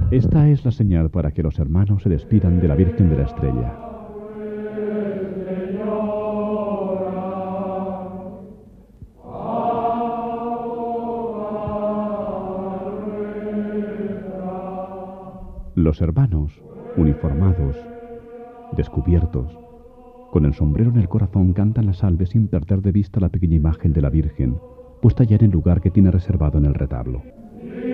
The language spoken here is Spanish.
Esta es la señal para que los hermanos se despidan de la Virgen de la Estrella. Los hermanos, uniformados, descubiertos, con el sombrero en el corazón, cantan la salve sin perder de vista la pequeña imagen de la Virgen, puesta ya en el lugar que tiene reservado en el retablo.